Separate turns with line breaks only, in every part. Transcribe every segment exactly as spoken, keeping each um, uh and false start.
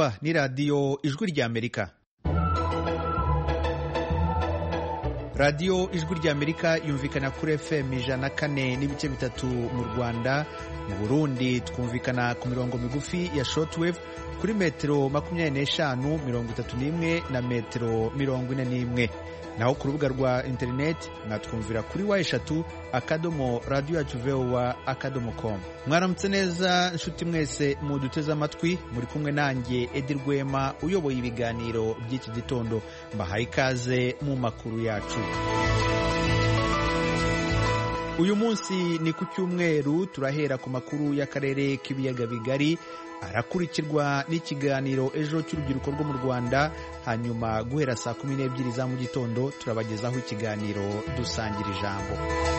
mwumva ni radiyo ijwi ry'Amerika. radiyo ijwi ry'Amerika yumvikana kuri F M ijana na kane n'ibice bitatu mu Rwanda. Mu Burundi twumvikana ku mirongo migufi ya shortwave kuri metero makumyabiri n'eshanu mirongo itatu n'imwe na metero mirongo ine n'imwe. Naho ku rubuga rwa interineti mwatwumvira kuri wa eshatu akadomo radio yacu voa akadomo com. Mwaramutse neza nshuti mwese muduteze amatwi, muri kumwe nanjye Edi Rwema uyoboye ibiganiro by'iki gitondo. Mbahaye ikaze mu makuru yacu. Uyu munsi ni ku cyumweru, turahera ku makuru y'akarere k'ibiyaga bigari, arakurikirwa n'ikiganiro ejo cy'urubyiruko rwo mu Rwanda. Hanyuma guhera saa kumi n'ebyiri za mu gitondo turabagezaho ikiganiro dusangira ijambo.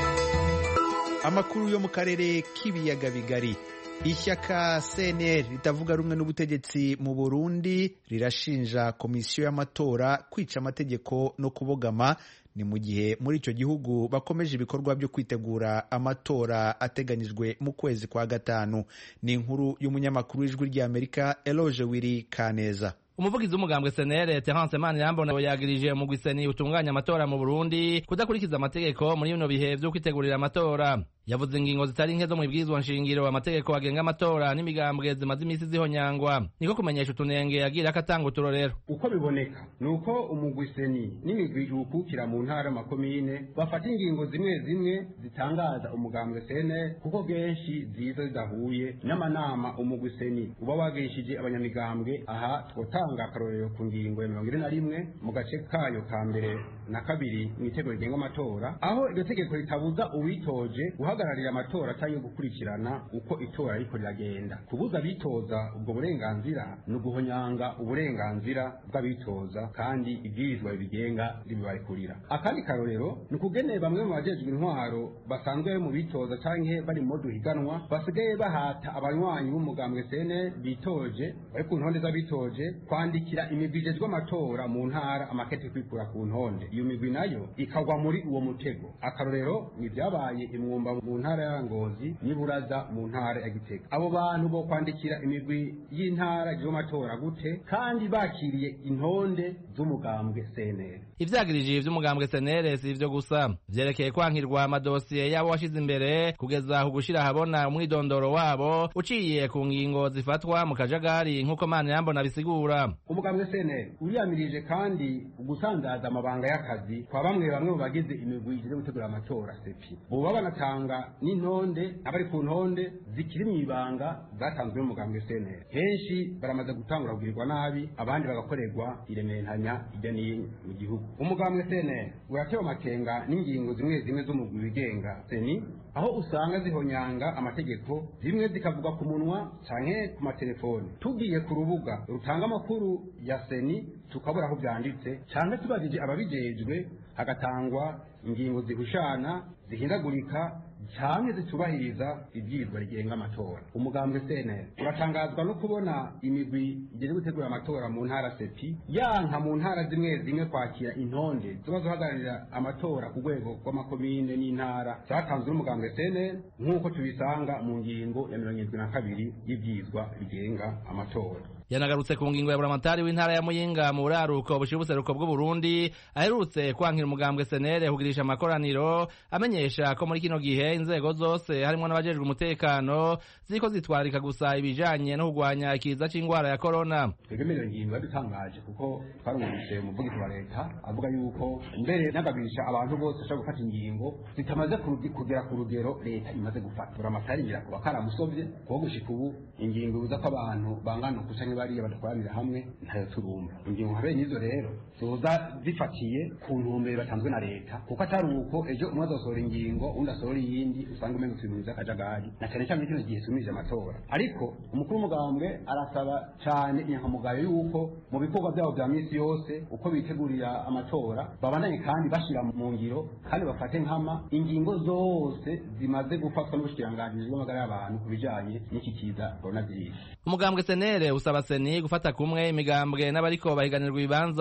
Amakuru yo mu karere k'ibiyaga bigari. Ishyaka C N L ritavuga rumwe n'ubutegetsi mu Burundi rirashinja komisiyo y'amatora kwica amategeko no kubogama. Ni mu gihe muri icyo gihugu bakomeje ibikorwa byo kwitegura amatora ateganyijwe mu kwezi kwa gatanu. Ni inkuru y'umunyamakuru w'ijwi ry'Amerika Eloge Wiri Kaneza.
Umuvugizi w'umugambwe C N L Terence Manirambona yagirije mu gwiseni utunganya amatora mu Burundi kudakurikiza amategeko muri bino bihe byo kwitegurira amatora. Yavuze ingingo zitari nke zo mu ibwirizwa nshingiro, amategeko agenga amatora n'imigambwe zimaze imisi zihonyangwa. Niko kumenyesha utunenge yagira akatanga uturorero.
Uko biboneka nuko umugwiseni n'imigwi ukukira mu ntara makomine bafata ingingo zimwe zimwe zitangaza umugambwe C N L kuko genshi ziza zidahuye n'amanama umugwiseni uba wagishije abanyamigambwe. Aha twotanga akarorero ku ngingo ya mirongo ine na rimwe mu gace kayo ka mbere na kabiri mu itegeko rigenga amatora, aho iryo tegeko ritabuza uwitoje guhagararira amatora cyangwa gukurikirana uko itora ariko riragenda. Kubuza bitoza ubwo burenganzira ni uguhonyanga uburenganzira bw'abitoza, kandi ibwirizwa bigenga ribibarekurira. Akandi karorero ni ukugenera bamwe mu bajejwe intwaro basanzwe mu bitoza cyangwa bari mu duhiganwa basigaye bahata abanywanyi b'umugambwe C N L bitoje bari ku ntonde z'abitoje kwandikira imigwi ijejwe amatora mu ntara amakete kwikura ku ntonde. Iyo migwi nayo ikagwa muri uwo mutego. Akarorero ni byabaye imwumba mu ntara ya Ngozi n'iburaza mu ntara ya Gitega. Abo bantu bo kwandikira imigwi y'intara ijejwe amatora gute kandi bakiriye intonde z'umugambwe C N L?
Ivyagirije ivy'umugambwe C N L si ivyo gusa, vyerekeye kwankirwa amadosiye yabo washize imbere kugeza ku gushira habona umwidondoro wabo uciye ku ngingo zifatwa mu kajagari nk'uko Manirambona bisigura.
Umugambwe C N L uriyamirije kandi gusandaza amabanga y'akazi kwa bamwe bamwe mu bagize imigwi ije gutegura amatora C P. Bo baba banatanga n'intonde abari ku ntonde zikiri mu ibanga zatanzwe n'umugambwe C N L. Henshi baramaze gutangura kugirirwa nabi, abandi bagakorerwa irementanya ijya ni mu gihugu. Umugambwe C N L uratewe amakenga n'ingingo zimwe zimwe z'umugwi wigenga seni, aho usanga zihonyanga amategeko, zimwe zikavuga ku munwa canke ku matelefoni. Tugiye ku rubuga rutanga amakuru ya seni tukabura aho byanditse, canke tubajije ababijejwe hagatangwa ingingo zihushana zihindagurika cyane zitubahiriza ibyizwa rigenga amatora. Umugambwe C N L uratangazwa no kubona imigwi igeze gutegura amatora mu ntara C P yanka mu ntara zimwe zimwe kwakira intonde ziba zihagararira amatora ku rwego rw'amakomine n'intara zatanzwe n'umugambwe C N L nk'uko tubisanga mu ngingo ya mirongo irindwi na kabiri y'ibyizwa rigenga amatora.
Yanagarutse ku ngingo ya buramatari w'intara ya Muyinga mu buraruko bushira ubuseruko bw'u Burundi aherutse kwankira umugambwe C N L kugirisha amakoraniro, amenyesha ko muri kino gihe inzego zose harimo n'abajejwe umutekano ziko zitwarika gusa ibijanye no kugwanya ikiza c'ingwara ya corona.
Twegemerera ingingo yadutangaje kuko twarumvise umuvugizi wa leta avuga yuko mbere n'agabirisha abantu bose bashaka gufata ingingo zitamaze kugera ku rugero leta imaze gufata. Buramatari ngira kuba karamusovye kuko gushika ubu ingingo biza ko abantu bangana kusanya bariya badatwarira hamwe ntayo turumva. Ingingo habe nizo rero zoza zifatiye ku ntumbero batanzwe na leta, kuko atari uko ejo umwe azosohora ingingo undi asohora iyindi usanga umengo tubimiza akajagari, na cyane cyane kino gihe tumije amatora. Ariko umukuru w'umugambwe arasaba cyane inyankamugayo yuko mu bikorwa byabo bya misi yose uko bitegurira amatora babandanye kandi bashira mu ngiro kandi bafate nkama ingingo zose zimaze gufatwa n'ubushikiranganji bw'amagara y'abantu kubijanye n'iki kiza coronavirus.
Umugambwe C N L usaba seni gufata kumwe imigambwe n'abariko bahiganirwa ibibanza bitandukanye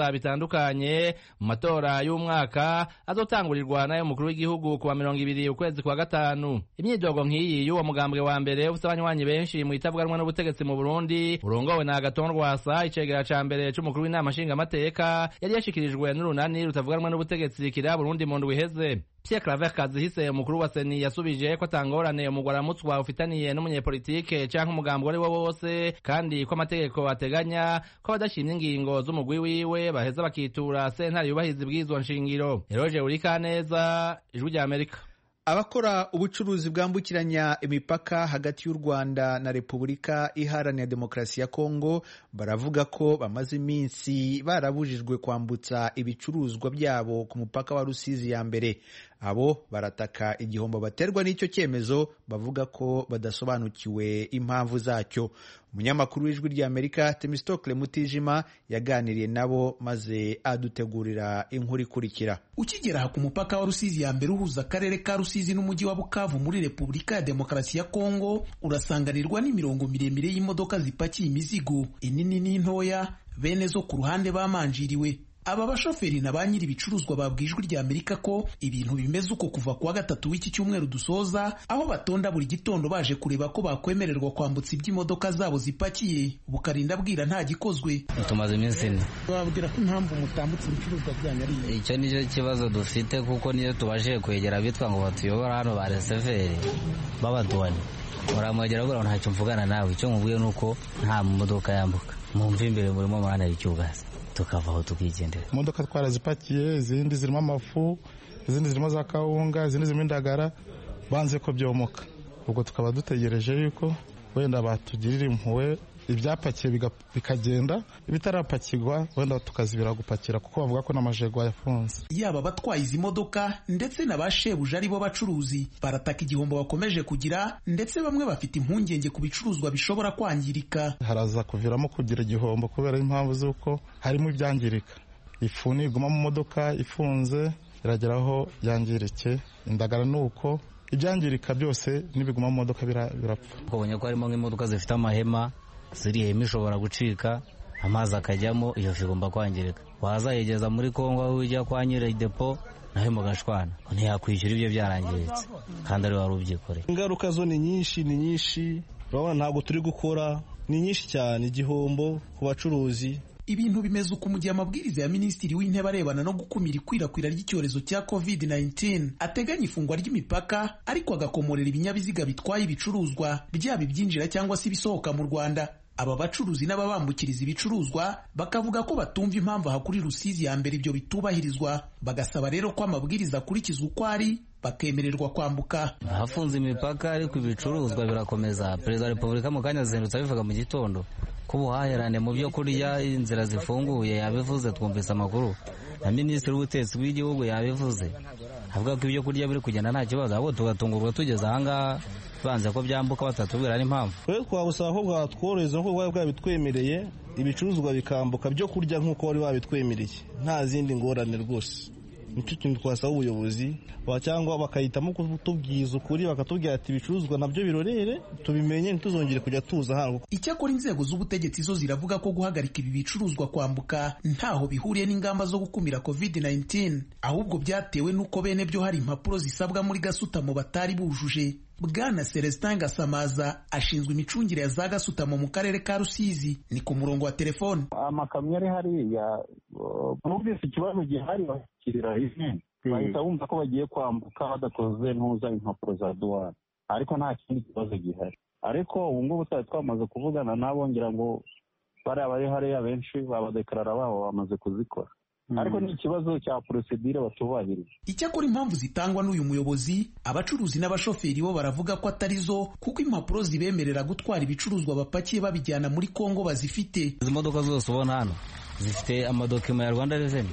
bitandukanye mu matora y'umwaka azotangurirwa nayo mukuru w'igihugu kuwa mirongo ibiri ukwezi kwa gatanu. Imyidogo nk'iyi y'uwo mugambwe wa mbere ufite abanywanyi benshi mu itavuganwa n'ubutegetsi mu Burundi urongowe na Agathon Rwasa icegera ca mbere c'umukuru w'inama nshingamateka yari yashikirijwe n'urunani rutavuganwa n'ubutegetsi kira Burundi mu ndwi iheze. Pierre Claver Kazihise umukuru wa Seni yasubije ko atangorane umugwaramutswa ufitaniye n'umunyepolitike canke umugambwe ari wo wose kandi ko amategeko ateganya ko badashimye ingingo z'umugwi wiwe baheza bakitura sentare yubahiza ibwirizwa nshingiro. Eroje Urikaneza, Ijwi rya Amerika.
Abakora ubucuruzi bwambukiranya imipaka hagati y'u Rwanda na Repubulika Iharanira Demokarasi ya Kongo baravuga ko bamaze iminsi barabujijwe kwambutsa ibicuruzwa byabo ku mupaka wa Rusizi ya mbere. Abo barataka igihombo baterwa n'icyo cyemezo, bavuga ko badasobanukiwe impamvu zacyo. Umunyamakuru w'Ijwi rya Amerika Temistocle Mutijima yaganiriye nabo maze adutegurira inkuru ikurikira.
Ukigera ku mupaka wa Rusizi ya mbere uhuza akarere ka Rusizi n'umujyi wa Bukavu muri Repubulika ya Demokarasi ya Kongo, urasanganirwa n'imirongo miremire y'imodoka zipakiye imizigo inini n'intoya, bene zo ku ruhande bamanjiriwe. Aba bashoferi na ba nyiri ibicuruzwa babwijwe rya Amerika ko ibintu bimeze uko kuva kuwa gatatu w'iki cyumweru dusoza, aho batonda buri gitondo baje kureba ko bakwemererwa kwambutsa iby'imodoka zabo zipakiye, bukarinda bwira nta gikozwe.
Tumaze iminsi ine.
Babwira ko impamvu mutambutsa ibicuruzwa byanyu ari
icyo nicyo kibazo dufite, kuko niyo tubashije kwegera bitwa ngo batuyobora hano ba reseveri babaduwani uramwegera gura ntacyo mvugana nawe, icyo mubwiye nuko nta modoka yambuka, mumva imbere murimo mwana icyugaza tukavaho tukigendera.
Imodoka twarazipakiye, izindi zirimo amafu, izindi zirimo za kawunga, izindi zirimo indagara, banze ko byomoka. Ubwo tukaba dutegereje yuko wenda batugirira impuhwe ibyapakiye bikagenda, ibitarapakirwa wenda tukazibira gupakira kuko bavuga ko n'amajego yafunze.
Yaba batwaye izi modoka ndetse n'abashebuje ari bo bacuruzi barataka igihombo bakomeje kugira, ndetse bamwe bafite impungenge ku bicuruzwa bishobora kwangirika.
Haraza kuviramo kugira igihombo kubera impamvu z'uko harimo ibyangirika. Ifu niguma mu modoka ifunze irageraho yangirike, indagara nuko ibyangirika byose nibiguma mu modoka birapfa.
Ubonye ko harimo nk'imodoka zifite amahema, ziri hema ishobora gucika, amazi akajyamo, iyo igomba kwangirika. Wazayegeza muri Kongo aho ujya kwa nyiri depo naho mugashwana ntiyakwishyura ibyo byarangiritse kandi ari wari ubyikoreye.
Ingaruka zo ni nyinshi ni nyinshi, urabona ntabwo turi gukora, ni nyinshi cyane, igihombo ku bacuruzi.
Ibintu bimeze uko mu gihe amabwiriza ya Minisitiri w'Intebe arebana no gukumira ikwirakwira ry'icyorezo cya covid nineteen ateganya ifungwa ry'imipaka, ariko agakomorera ibinyabiziga bitwaye ibicuruzwa byaba ibyinjira cyangwa se ibisohoka mu Rwanda. Aba bacuruzi n'ababambukiriza ibicuruzwa bakavuga ko batumva impamvu aha kuri Rusizi ya mbere ibyo bitubahirizwa, bagasaba rero ko amabwiriza akurikizwa uko ari bakemererwa kwambuka.
Hafunze imipaka ariko ibicuruzwa birakomeza. Perezida wa Repubulika mu kanya zindutse abivuga mu gitondo ko ubuhahirane mu byo kurya inzira zifunguye yabivuze, twumvise amakuru na Minisitiri w'Ubutegetsi bw'igihugu yabivuze, avuga ko ibyo kurya biri kugenda nta kibazo, abo tugatungurwa tugeze ahangaha banze ko byambuka batatubwira n'impamvu.
Twe twabusaba ko bwatworohereza nk'uko bwari bwabitwemereye, ibicuruzwa bikambuka byo kurya nk'uko bari babitwemereye, nta zindi ngorane rwose. Nicyo kintu twasaba ubuyobozi, cyangwa bakahitamo kutubwiza ukuri, bakatubwira ati ibicuruzwa nabyo birorere tubimenye, ntituzongere kujya tuza hano.
Icyakora inzego z'ubutegetsi zo ziravuga ko guhagarika ibi bicuruzwa kwambuka ntaho bihuriye n'ingamba zo gukumira covid nineteen, ahubwo byatewe n'uko bene byo hari impapuro zisabwa muri gasutamo batari bujuje. Bwana Celestin Gasamaza ashinzwe imicungire ya za gasutamo mu karere ka Rusizi, ni ku murongo wa telefone.
Amakamyo ari hariya numvise ikibazo gihari bakirira izindi, bahita bumva ko bagiye kwambuka badakoze ntuza impapuro za douane, ariko nta kindi kibazo gihari. Ariko ubu ngubu twari twamaze kuvugana nabo, ngira ngo bariya bari hariya benshi babadekarara babo bamaze kuzikora, ariko ni ikibazo cya procedure batubahiriza.
Icyakora impamvu zitangwa n'uyu muyobozi, abacuruzi n'abashoferi bo baravuga ko atari zo, kuko impapuro zibemerera gutwara ibicuruzwa bapakiye babijyana muri Kongo bazifite.
Izi modoka zose ubona hano zifite amadokima ya Rwanda Revenue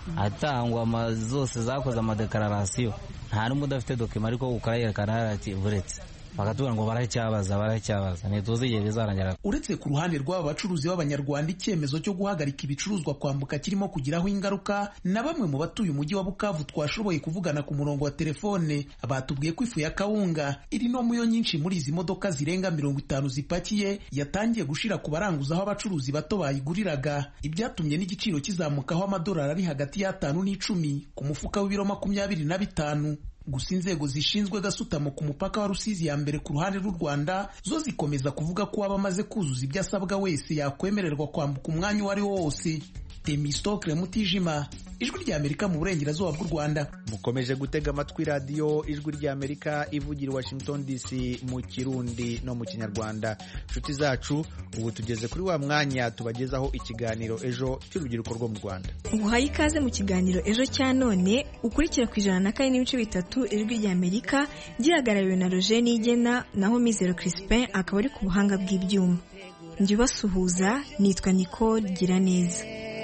atangwa, zose zakoze amadekararasiyo, nta n'umwe udafite dokima ariko ukayerekana ati buretse. bakatubwira ngo baracyabaza baracyabaza ntituzi igihe bizarangira.
Uretse ku ruhande rw'aba bacuruzi b'abanyarwanda icyemezo cyo guhagarika ibicuruzwa kwambuka kirimo kugiraho ingaruka, na bamwe mu batuye umujyi wa Bukavu twashoboye kuvugana ku murongo wa telefone batubwiye ko ifu ya kawunga iri no muyo nyinshi muri izi modoka zirenga mirongo itanu zipakiye yatangiye gushira ku baranguza aho abacuruzi bato bayiguriraga, ibyatumye n'igiciro kizamukaho amadolari ari hagati y'atanu n'icumi ku mufuka w'ibiro makumyabiri na bitanu. Gusa inzego zishinzwe gasutamo ku mupaka wa Rusizi ya mbere ku ruhande rw'u Rwanda zo zikomeza kuvuga ko waba amaze kuzuza ibyo asabwa wese yakwemererwa kwambuka umwanya uwo ari wo wose. Temistokle Mutijima, Ijwi ry'Amerika mu burengerazuba bw'u Rwanda.
Mukomeje gutega amatwi radio Ijwi ry'Amerika ivugira Washington D C mu Kirundi no mu Kinyarwanda. Nshuti zacu, ubu tugeze kuri wa mwanya tubagezaho ikiganiro ejo cy'urubyiruko rwo mu Rwanda.
Uhaye ikaze mu kiganiro ejo cya none ukurikira ku ijana na kane n'ibice bitatu Ijwi ry'Amerika gihagarariwe na Roger Nigena naho Mizero Crispin akaba ari ku buhanga bw'ibyuma. Njye basuhuza nitwa Nicole Giraneza.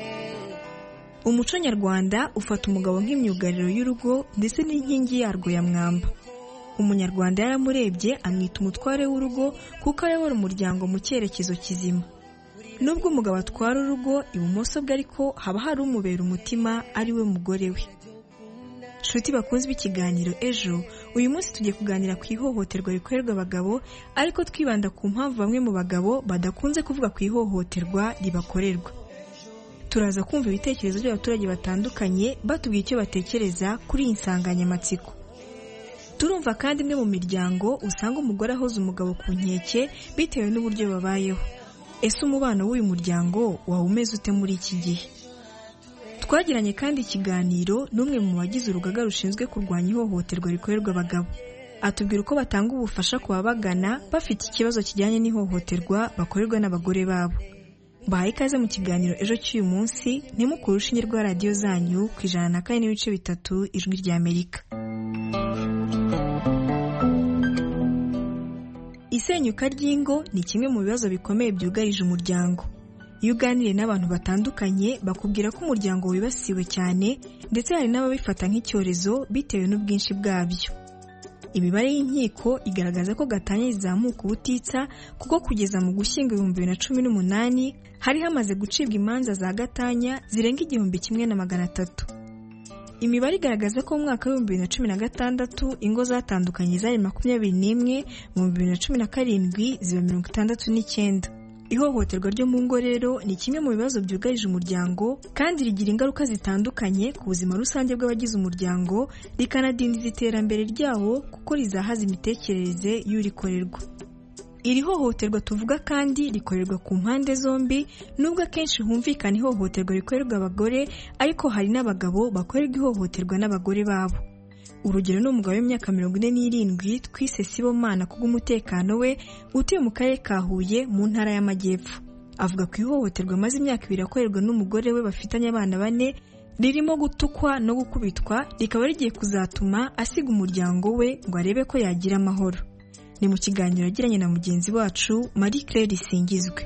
Umuco nyarwanda ufata umugabo nk'imyugariro y'urugo ndetse n'inkingi yarwo ya mwamba. Umunyarwanda yaramurebye amwita umutware w'urugo kuko ayobora umuryango mu cyerekezo kizima. Nubwo umugabo atwara urugo ibumoso bwe ariko haba hari umubera umutima ari we mugore we. Nshuti bakunze b'ikiganiro ejo, uyu munsi tugiye kuganira ku ihohoterwa rikorerwa abagabo ariko twibanda ku mpamvu bamwe mu bagabo badakunze kuvuga ku ihohoterwa ribakorerwa. Turaza kumva ibitekerezo by'abaturage batandukanye batubwiye icyo batekereza kuri iyi nsanganyamatsiko. Turumva kandi imwe mu miryango usanga umugore ahoza umugabo ku nkeke bitewe n'uburyo babayeho. Ese umubano w'uyu muryango wawe umeze ute muri iki gihe? Twagiranye kandi ikiganiro n'umwe mu bagize urugaga rushinzwe kurwanya ihohoterwa rikorerwa abagabo. Atubwira uko batanga ubufasha ku babagana bafite ikibazo kijyanye n'ihohoterwa bakorerwa n'abagore babo. Bahaye ikaze mu kiganiro ejo cy'uyu munsi, ntimukure urushinge rwa radiyo zanyu ku ijana na kane n'ibice bitatu Ijwi ry'Amerika. Isenyuka ry'ingo ni kimwe mu bibazo bikomeye byugarije umuryango. Iyo uganiriye n'abantu batandukanye bakubwira ko umuryango wibasiwe cyane ndetse hari n'ababifata nk'icyorezo bitewe n'ubwinshi bwabyo. Imibare y'inkiko igaragaza ko gatanya izamuka ubutitsa kuko kugeza mu Gushyingo ibihumbi bibiri na cumi n'umunani hari hamaze gucibwa imanza za gatanya zirenga igihumbi kimwe na magana atatu. Imibare igaragaza ko mu mwaka w'ibihumbi bibiri na cumi na gatandatu ingo zatandukanye zari makumyabiri n'imwe, mu bihumbi bibiri na cumi na karindwi ziba mirongo itandatu n'icyenda. Ihohoterwa ryo mu ngo rero ni kimwe mu bibazo byugarije umuryango kandi rigira ingaruka zitandukanye ku buzima rusange bw'abagize umuryango, rikanadindiza iterambere ryawo kuko rizahaza imitekerereze y'urikorerwa. Iri hohoterwa tuvuga kandi rikorerwa ku mpande zombi, nubwo akenshi humvikana ihohoterwa rikorerwa abagore ariko hari n'abagabo bakorerwa ihohoterwa n'abagore babo. Urugero ni umugabo w'imyaka mirongo ine n'irindwi twise Sibomana kubw'umutekano we utuye mu karere ka Huye mu ntara y'Amajyepfo. Avuga ko ihohoterwa amaze imyaka ibiri akorerwa n'umugore we bafitanye abana bane ririmo gutukwa no gukubitwa, rikaba rigiye kuzatuma asiga umuryango we ngo arebe ko yagira amahoro. Ni mu kiganiro yagiranye na mugenzi wacu Marie Claire Singizwe.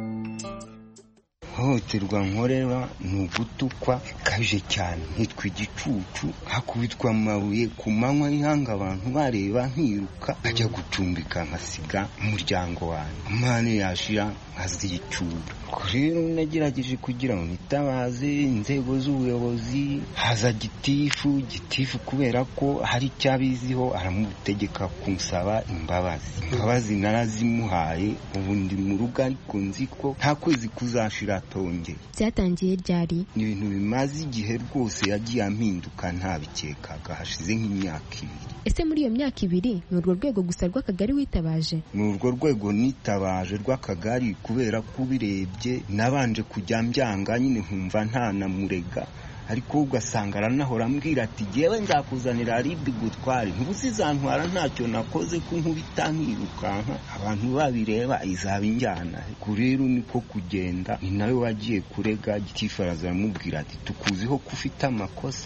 Ihohoterwa nkorera ni ugutukwa kabije cyane, nitwa igicucu, hakubitwa amabuye ku manywa y'ihanga abantu bareba nkiruka ajya gucumbika nkasiga umuryango wanjye, amahane yashira nkazicura. Rero nagerageje kugira ngo nitabaze inzego z'ubuyobozi, haza gitifu gitifu kubera ko hari icyabiziho aramutegeka kunsaba imbabazi. Imbabazi narazimuhaye, ubu ndi mu rugo ariko nzi ko nta kwezi kuzashira tonge.
Byatangiye ryari?
Ni ibintu bimaze igihe rwose yagiye ampinduka ntabikekaga, hashize nk'imyaka ibiri.
Ese muri iyo myaka ibiri ni urwo rwego gusa rw'akagari witabaje?
Ni urwo rwego nitabaje rw'akagari kubera ko ubirebye nabanje kujya mbyanga nyine nkumva nta namurega, ariko ugasanga aranahora ambwira ati jyewe nzakuzanira ribi gutware, ntuzizantwara ntacyo nakoze ko nkubita nkirukanka abantu babireba izaba injyana. Rero niko kugenda, ni nawe wagiye kurega gitifu aramubwira ati tukuziho ko ufite amakosa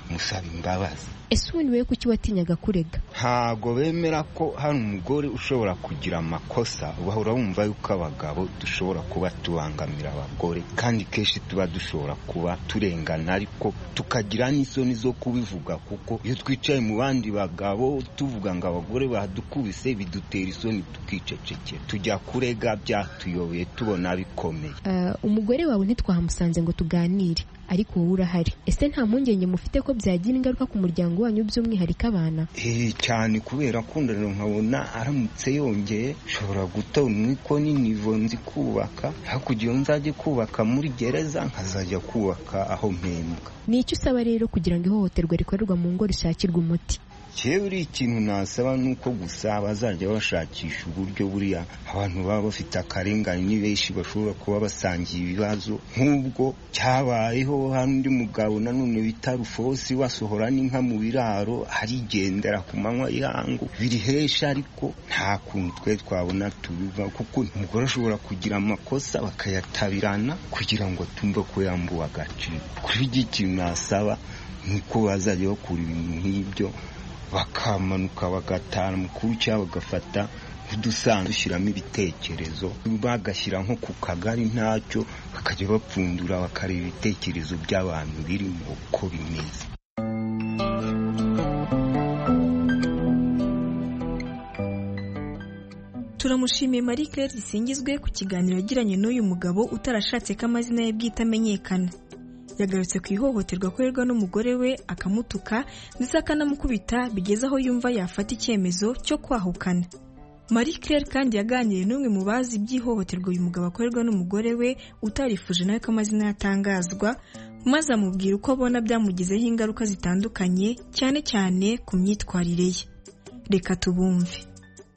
musaba imbabazi.
Ese ubundi wewe kuki watinyaga kurega?
Ntago bemera ko hari umugore ushobora kugira amakosa, bahora bumva yuko abagabo dushobora kuba tubangamira abagore, kandi kenshi tuba dushobora kuba turengana, ariko tukagira n'isoni zo kubivuga, kuko iyo twicaye mu bandi bagabo tuvuga ngo abagore badukubise bidutera isoni tukicecekera. Tujya kurega byatuyobeye tubona bikomeye.
Uh, umugore wawe ntitwahamusanze ngo tuganire, ariko wowe urahari. Ese nta mpungenge mufite ko byagira ingaruka ku muryango wanyu by'umwihariko abana?
Eh cyane, kubera ko ndano nkabona aramutse yongeye shobora gutora umwiko n'inivo nzi kubaka, hakugira nzaje kubaka muri gereza nkazajya kubaka aho mpembwa.
Ni icyo usaba rero kugira ngo ihohoterwa rikorerwa mu ngo rishakirwe umuti?
Cyeburi ikintu nasaba nuko gusa bazajya bashakisha uburyo buriya abantu baba bafite akarengane ni benshi bashobora kuba basangiye ibibazo, nk'ubwo cyabayeho handi mugabo nanone bita Rufosi wasohora n'inka mu biraro arigendera ku manywa yangu birihesha, ariko nta kuntu twe twabona tubiva, kuko umugore ashobora kugira amakosa bakayatabirana kugira ngo tumve ko yambuwe agaciro. Kuri iki kintu nasaba nuko bazajya bakura ibintu nk'ibyo bakamanuka bagatana mukuru cyangwa bagafata udusanzwe dushyiramo ibitekerezo, bagashyira nko ku kagari ntacyo bakajya bapfundura bakareba ibitekerezo by'abantu birimo uko bimeze.
Turamushimiye Marie Claire Gisingizwe ku kiganiro yagiranye n'uyu mugabo utarashatse ko amazina ye bwite amenyekana. Yagarutse ku ihohoterwa akorerwa n'umugore we, akamutuka ndetse akanamukubita bigeze aho yumva yafata icyemezo cyo kwahukana. Marie Claire kandi yaganiriye n'umwe mu bazi iby'ihohoterwa uyu mugabo akorerwa n'umugore we utarifuje nawe ko amazina yatangazwa, maze amubwira uko abona byamugizeho ingaruka zitandukanye, cyane cyane ku myitwarire ye. Reka tubumve.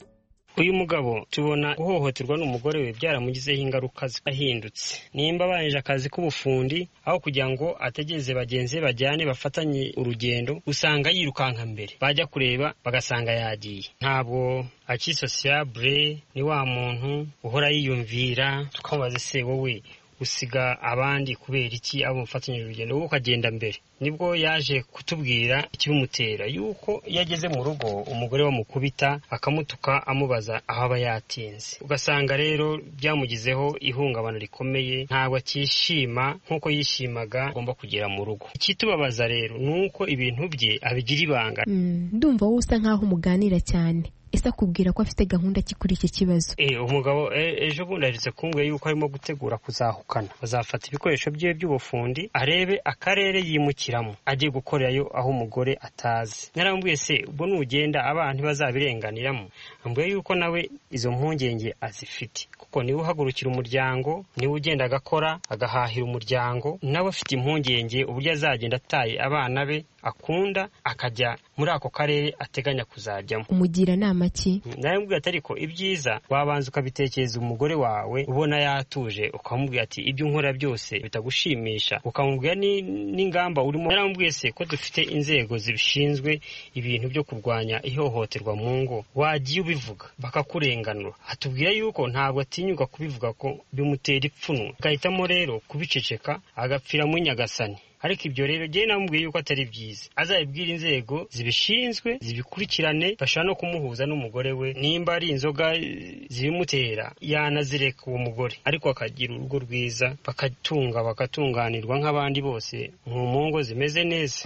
Uyu mugabo tubona guhohoterwa n'umugore we byaramugizeho ingaruka zahindutse. Nimba abanije akazi k'ubufundi aho kugira ngo ategeze bagenzi bajyane bafatanye urugendo, usanga yirukanka mbere, bajya kureba bagasanga yagiye. Ntabwo akisociable, ni wa muntu uhora yiyumvira, tukamubaza se wowe usiga abandi kubera iki abo mufatanye urugendo wowe ukagenda mbere? Nibwo yaje kutubwira ikibimutera, yuko yageze mu rugo umugore wamukubita akamutuka amubaza aho aba yatinze. Ugasanga rero byamugizeho ihungabana rikomeye, ntabwo akishima nk'uko yishimaga agomba kugera mu rugo. Ikitubabaza rero nuko ibintu bye abigira ibanga.
Ndumva wowe usa nkaho muganira cyane. Ese akubwira ko afite gahunda ki kuri iki kibazo?
Eh umugabo ejo bundi aritse kumbwira yuko arimo gutegura kuzahukana. Bazafata ibikoresho bye by'ubufundi arebe akarere yimukiramo agiye gukorerayo aho umugore atazi. Narambwiye se ubwo nugenda abantu bazabirenganiramo? Ambwiye yuko nawe izo mpungenge azifite, kuko niwe uhagurukira umuryango, niwe ugenda agakora agahahira umuryango, nawe afite impungenge uburyo azagenda ataye abana be akunda akajya muri ako karere ateganya kuzajyamo.
Umugira nama ki?
Narambwiye ati ariko ibyiza wabanza ukabitekereza umugore wawe ubona yatuje, ukamubwira ati ibyo nkora byose bitagushimisha, ukamubwira n'ingamba urimo. Narambwiye se ko dufite inzego zibishinzwe ibintu byo kurwanya ihohoterwa mu ngo, wagiye ubivuga bakakurenganura. Atubwira yuko ntabwo atinyuka kubivuga ko bimutera ipfunwe, agahitamo rero kubiceceka agapfira mu nyagasani. Ariko ibyo rero je namubwiye yuko atari byiza, azabibwira inzego zibishinzwe zibikurikirane, bashaka no kumuhuza n'umugore we. Nimba ari inzoga zibimutera yanazireka uwo mugore, ariko akagira urugo rwiza, bakatunga bakatunganirwa nk'abandi bose mu ngo zimeze neza.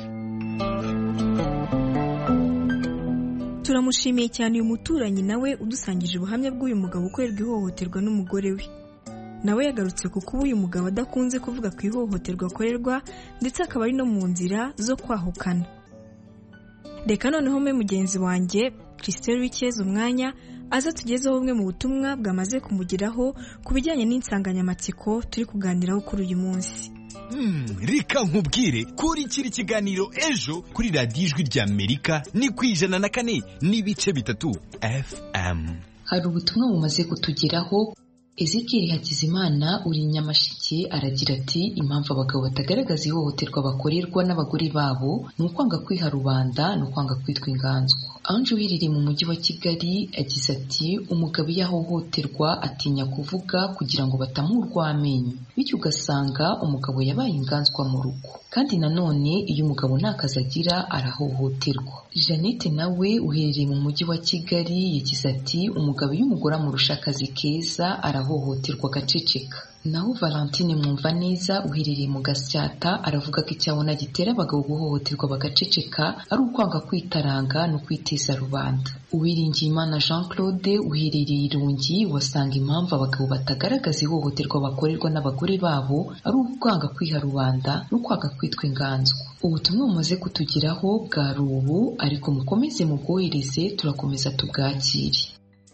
Turamushimiye cyane uyu muturanyi nawe udusangije ubuhamya bw'uyu mugabo ukorerwa ihohoterwa n'umugore we. Nawe yagarutse ku kuba uyu mugabo adakunze kuvuga ku ihohoterwa akorerwa, ndetse akaba ari no mu nzira zo kwahukana. Reka noneho me mugenzi wanjye Christelle Wikeza umwanya aza tugezeho bumwe mu butumwa bwamaze kumugeraho ku bijyanye n'insanganyamatsiko turi kuganiraho kuri uyu munsi.
Hmm, reka nkubwire kuri kiri kiganiro ejo kuri radiyo Ijwi ry'Amerika ni ku ijana na kane n'ibice bitatu F M.
Hari ubutumwa bumaze kutugeraho Ezekiel Hakizimana uri Nyamasheke aragira ati impamvu abagabo batagaragaza ihohoterwa bakorerwa n'abagore babo ni ukwanga kwiha rubanda ni ukwanga kwitwa inganzwa. Ange uherereye mu mujyi wa Kigali agize ati umugabo iyo ahohoterwa atinya kuvuga kugira ngo batamurwa amenyo, bityo ugasanga umugabo yabaye inganzwa mu rugo. Kandi nanone iyo umugabo nta kazi agira arahohoterwa. Jeannette nawe uherereye mu mujyi wa Kigali yagize ati umugabo iyo umugore amurusha akazi keza arahohoterwa agaceceka. Naho Valentine Mwumvaneza uherereye mu Gasyata aravuga ko icyabona gitera abagabo guhohoterwa bagaceceka ari ukwanga kwitaranga no kwiteza rubanda. Uwiringiyimana Jean Claude uherereye Irungi wasanga impamvu abagabo batagaragaza ihohoterwa bakorerwa n'abagore babo ari ukwanga kwiha rubanda no kwanga kwitwa inganzwa. Ubutumwa bumaze kutugeraho bwari ubu, ariko mukomeze mubwohereze turakomeza tubwakire.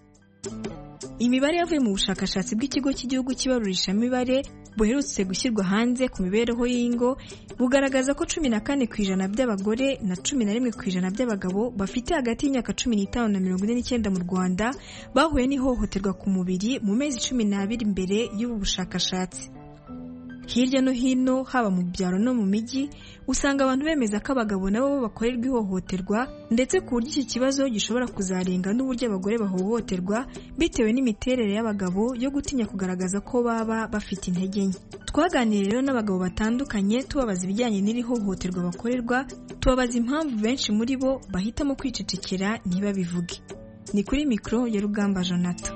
Imibare yavuye mu bushakashatsi bw'ikigo cy'igihugu cy'ibarurishamibare buherutse gushyirwa hanze ku mibereho y'ingo bugaragaza ko cumi na kane ku ijana by'abagore na cumi na rimwe ku ijana by'abagabo bafite hagati y'imyaka cumi n'itanu na mirongo ine n'icyenda mu Rwanda bahuye n'ihohoterwa ku mubiri mu mezi cumi n'abiri mbere y'ubu bushakashatsi. Hirya no hino haba mu byaro no mu mijyi usanga abantu bemeza ko abagabo nabo bakorerwa ihohoterwa, ndetse ku buryo iki kibazo gishobora kuzarenga n'uburyo abagore bahohoterwa bitewe n'imiterere y'abagabo yo gutinya kugaragaza ko baba bafite intege nke. Twaganiriye rero n'abagabo batandukanye tubabaza ibijyanye n'iri hohoterwa bakorerwa, tubabaza impamvu benshi muri bo bahitamo kwicecekera ntibabivuge. Ni kuri mikro ya Rugamba Jonathan.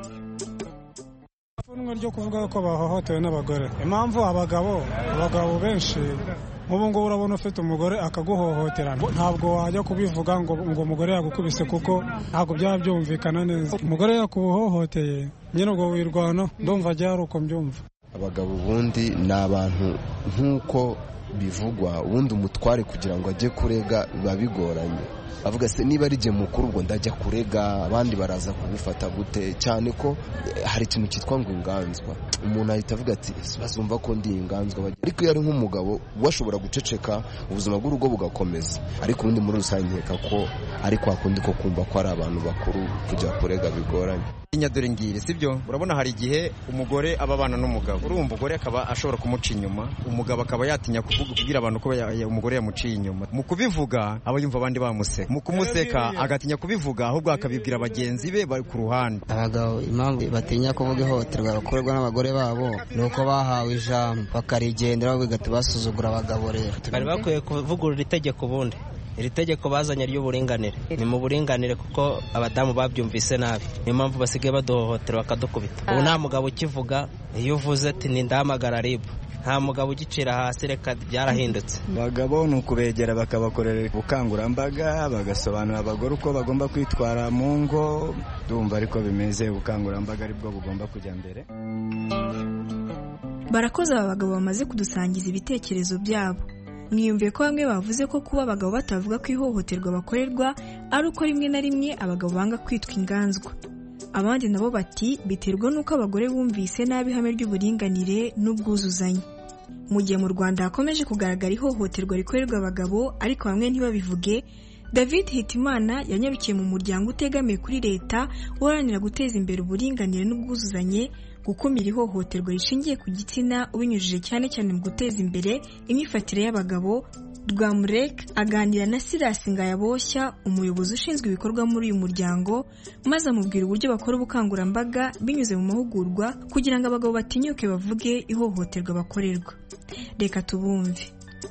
Ipfunwe ryo kuvuga ko bahohotewe n'abagore. Impamvu abagabo abagabo benshi ubu ngubu urabona ufite umugore akaguhohotera, ntabwo wajya kubivuga ngo ngo umugore yagukubise kuko ntabwo byaba byumvikana neza. Umugore yakuhohoteye nyine ubwo wirwana, ndumva ajya ari uko mbyumva.
Abagabo ubundi ni abantu nk'uko bivugwa, ubundi umutware kugira ngo ajye kurega biba bigoranye. Avuga se niba ari je mukuru ubwo ndajya kurega abandi baraza kubifata gute, cyane ko hari ikintu cyitwa ngo inganzwa. Umuntu ahita avuga ati bazumva ko ndi inganzwa, ariko yari nk'umugabo washobora guceceka ubuzima bw'urugo bugakomeza. Ariko ubundi muri rusange nkeka ko ari kwa kundi ko kumva ko ari abantu bakuru kujya kurega bigoranye.
Inyadore ngire sibyo, urabona hari igihe umugore ababana n'umugabo, uri umugore akaba ashobora kumuca inyuma, umugabo akaba yatinya kuvuga kugira abantu ko umugore yamuciye inyuma. Mu kubivuga aba yumva abandi bamuseka, mu kumuseka agatinya kubivuga ahubwo akabibwira bagenzi be bari ku ruhande.
Abagabo impamvu batinya kuvuga ihohoterwa bakorerwa n'abagore babo ni uko bahawe ijambo bakarigendera bigatuma basuzugura abagabo. Rero bari bakwiye kuvugurura itegeko ubundi iri tegeko bazanye ry'uburinganire ni mu buringanire kuko abadamu babyumvise nabi, niyo mpamvu basigaye baduhohotera bakadukubita. Ubu nta mugabo ukivuga, iyo uvuze ati ni ndahamagara ribu nta mugabo ugicira hasi, reka byarahindutse.
Abagabo ni ukubegera bakabakorera ubukangurambaga bagasobanurira abagore uko bagomba kwitwara mu ngo, ndumva ariko bimeze. Ubukangurambaga aribwo bugomba kujya mbere.
Barakoze aba bagabo bamaze kudusangiza ibitekerezo byabo. Mwiyumviye ko bamwe bavuze ko kuba abagabo batavuga ko ihohoterwa bakorerwa ari uko rimwe na rimwe abagabo banga kwitwa inganzwa. Abandi nabo bati biterwa n'uko abagore bumvise nabi ihame ry'uburinganire n'ubwuzuzanye. Mu gihe mu Rwanda hakomeje kugaragara ihohoterwa rikorerwa abagabo ariko bamwe ntibabivuge, David Hitimana yanyarukiye mu muryango utegamiye kuri leta uharanira guteza imbere uburinganire n'ubwuzuzanye, gukumira ihohoterwa rishingiye ku gitsina ubinyujije cyane cyane mu guteza imbere imyifatire y'abagabo. Rwamurek aganira na Silas Ngayaboshya, umuyobozi ushinzwe ibikorwa muri uyu muryango, maze amubwira uburyo bakora ubukangurambaga binyuze mu mahugurwa kugira ngo abagabo batinyuke bavuge ihohoterwa bakorerwa. Reka tubumve.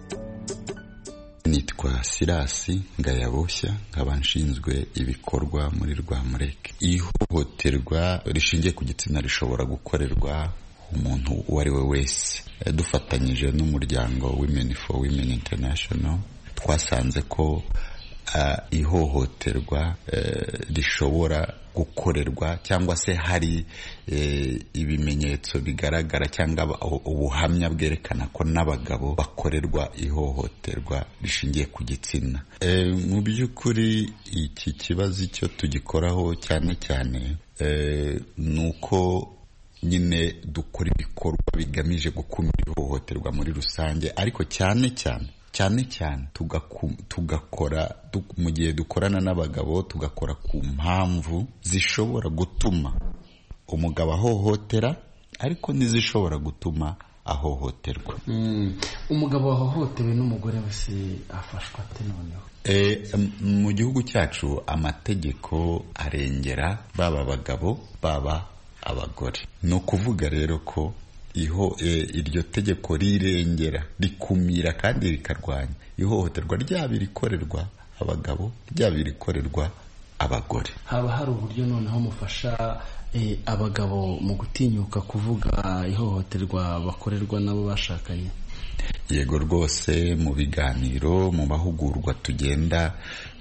Nitwa Silas Ngayaboshya, nkaba nshinzwe ibikorwa muri Rwamurek. Ihohoterwa rishingiye ku gitsina rishobora gukorerwa umuntu uwo ari we wese. Dufatanyije n'umuryango Women for Women International twasanze ko uh, ihohoterwa uh, rishobora gukorerwa cyangwa se hari uh, ibimenyetso bigaragara cyangwa ubuhamya bwerekana ko n'abagabo bakorerwa ihohoterwa rishingiye ku gitsina. Uh, mu by'ukuri iki kibazo icyo tugikoraho cyane cyane uh, nuko nyine dukora ibikorwa bigamije gukumira ihohoterwa muri rusange, ariko cyane cyane cyane cyane tugakora mu gihe dukorana n'abagabo tugakora ku mpamvu zishobora gutuma umugabo ahohotera ariko n'izishobora gutuma ahohoterwa.
Umugabo wahohotewe n'umugore wese afashwa ate noneho?
Mu gihugu cyacu amategeko arengera baba abagabo baba abagore. Ni ukuvuga rero ko iho iryo tegeko rirengera, rikumira kandi rikarwanya ihohoterwa ryaba rikorerwa abagabo ryaba rikorerwa abagore.
Haba hari uburyo noneho mufasha abagabo mu gutinyuka kuvuga ihohoterwa bakorerwa nabo bashakanye?
Yego rwose, mu biganiro, mu mahugurwa tugenda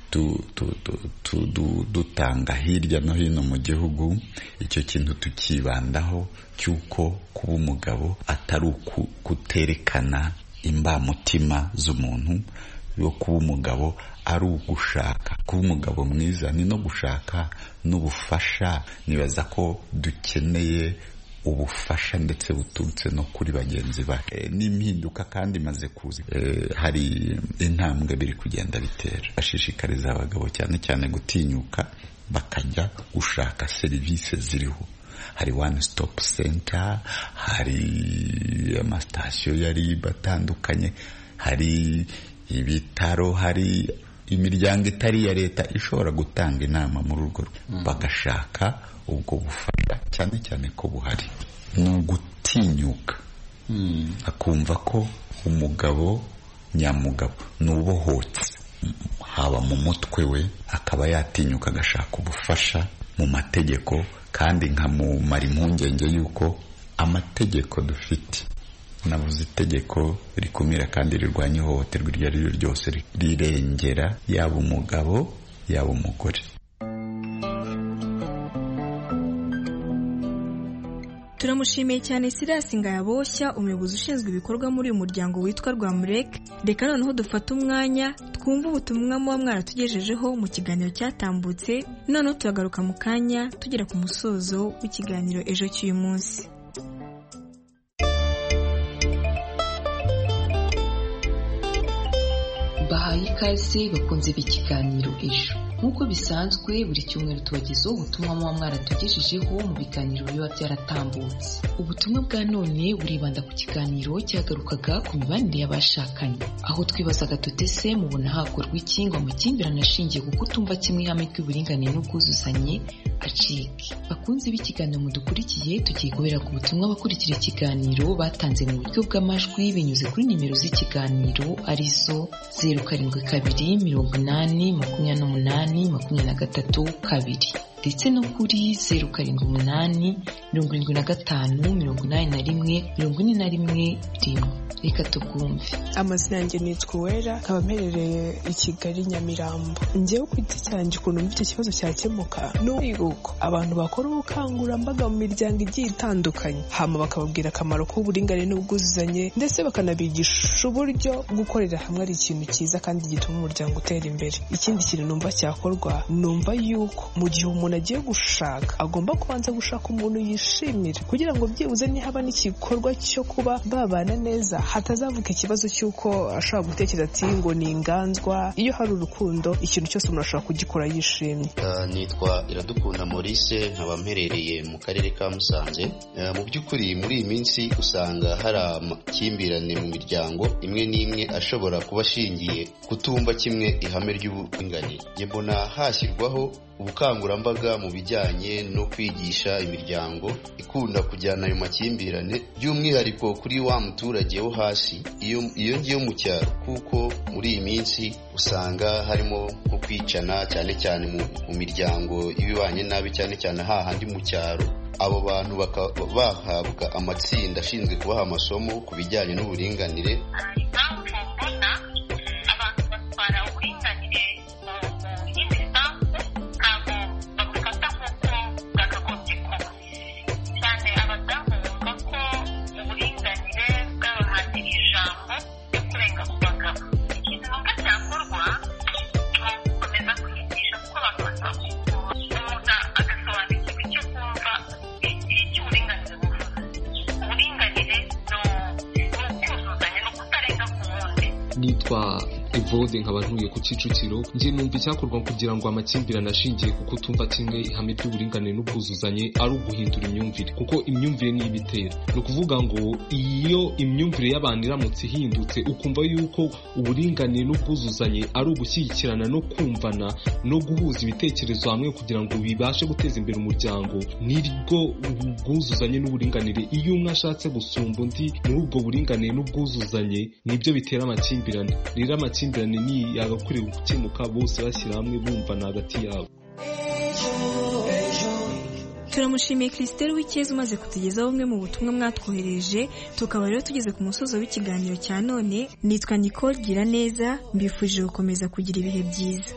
dutanga hirya no hino mu gihugu, icyo kintu tukibandaho cy'uko kuba umugabo atari ukuterekana imbamutima z'umuntu, yo kuba umugabo ari ugushaka kuba umugabo mwiza, ni no gushaka n'ubufasha. Nibaza ko dukeneye ubufasha ndetse buturutse no kuri bagenzi bacu. E, n'impinduka kandi maze kuza e, hari intambwe biri kugenda bitera. Bashishikariza abagabo cyane cyane gutinyuka bakajya gushaka serivisi ziriho. Hari one stop center, hari amasitasiyo yari batandukanye, hari ibitaro, hari imiryango itari ya leta ishobora gutanga inama muri urwo mm. bagashaka ubwo bufasha, cyane cyane ko buhari. Ni ugutinyuka mm. akumva ko umugabo nyamugabo nubohotse, haba mu mutwe we, akaba yatinyuka agashaka ubufasha mu mategeko, kandi nkamumara impungenge yuko amategeko dufite, navuze itegeko rikumira kandi rirwanya ihohoterwa iryo ari ryo ryose, rirengera yaba umugabo yaba umugore.
Turamushimiye cyane Silas Ngayaboshya, umuyobozi ushinzwe ibikorwa muri uyu muryango witwa Rwamureke. Reka noneho dufate umwanya twumva ubutumwa muba mwaratugejejeho mu kiganiro cyatambutse, noneho turagaruka mu kanya tugera ku musozo w'ikiganiro ejo cy'uyu munsi.
Bahaye ikaze bakunze b'ikiganiro ejo. Nk'uko bisanzwe buri cyumweru tubagezaho ubutumwa muba mwaratugejejeho mu biganiro biba byaratambutse. Ubutumwa bwa none buribanda ku kiganiro cyagarukaga ku mibanire y'abashakanye, aho twibazaga tutese mubona hakorwa iki ngo amakimbirane ashingiye ku kutumva kimwe ihame ry'uburinganire n'ubwuzuzanye acike. Bakunze b'ikiganiro mudukurikiye, tugiye guhera ku butumwa bakurikira ikiganiro batanze mu buryo bw'amajwi binyuze kuri nimero z'ikiganiro arizo zeru karindwi kabiri mirongo inani makumyabiri n'umunani makumyabiri na gatatu kabiri ndetse no kuri zeru karindwi umunani mirongo irindwi na gatanu mirongo inani na rimwe mirongo ine na rimwe rimwe. Reka tubwumve.
Amazina yanjye nitwa Uwera, nkaba mperereye i Kigali Nyamirambo. Njyewe ku giti cyanjye ukuntu icyo kibazo cyakemuka ni uko abantu bakora ubukangurambaga mu miryango igiye itandukanye, hama bakababwira akamaro k'uburinganire n'ubwuzuzanye, ndetse bakanabigisha uburyo gukorera hamwe ari ikintu cyiza kandi gituma umuryango utera imbere. Ikindi kintu numva cyakorwa, numva yuko mu gihe umuntu agiye gushaka agomba kubanza gushaka umuntu yishimira, kugira ngo byibuze nihaba n'igikorwa cyo kuba babana neza hatazavuka ikibazo cy'uko ashobora gutekereza ati ngo ni inganzwa. Iyo hari urukundo, ikintu cyose umuntu ashobora kugikora yishimye.
Uh, nitwa Iradukunda Maurice, nkaba mperereye mu karere ka Musanze. Uh, mu by'ukuri muri iyi minsi usanga hari amakimbirane mu miryango imwe n'imwe ashobora kuba ashingiye kutumva kimwe ihame ry'uburinganire. Njye mbona hashyirwaho ubukangurambaga mu bijyanye no kwigisha imiryango ikunda kujyana ayo makimbirane, by'umwihariko kuri wa muturage wo hasi, iyo iyo ngiye mu cyaro, kuko muri iyi minsi usanga harimo nko kwicana cyane cyane mu, mu miryango ibibanye nabi, cyane cyane hahandi mu cyaro. Abo bantu bakaba bahabwa amatsinda ashinzwe kubaha amasomo ku bijyanye n'uburinganire.
Uburinganire no kuzuzanya no kutarenga ku wundi.
Evode nkaba ntuye ku Kicukiro nje numva icyakorwa kugira ngo amakimbirane ashingiye kuko tumva kimwe ihame ry'uburinganire n'ubwuzuzanye ari uguhindura imyumvire kuko imyumvire ni ibitera no kuvuga ngo iyo imyumvire y'abantu iramutse ihindutse ukumva yuko uburinganire n'ubwuzuzanye ari ugushyigikirana no kumvana no guhuza ibitekerezo hamwe kugira ngo bibashe guteza imbere umuryango nirwo ubwuzuzanye n'uburinganire iyo umwe ashatse gusumba undi muri ubwo buringanire n'ubwuzuzanye nibyo bitera amakimbirane rero amakimbirane ni yagakwiriye gukemuka bose bashyira hamwe bumvana hagati yabo.
turamushimiye Christelle W'icyeza umaze kutugezaho bumwe mu butumwa mwatwohereje tukaba rero tugeze ku musozo w'ikiganiro cya none. Nitwa Nicole Giraneza mbifurije gukomeza kugira ibihe byiza.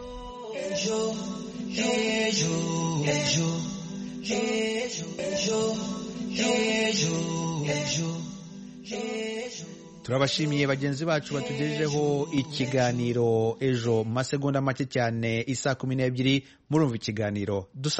turabashimiye bagenzi bacu batugejejeho ikiganiro ejo mu masegonda make cyane isa kumi n'ebyiri murumva ikiganiro dusa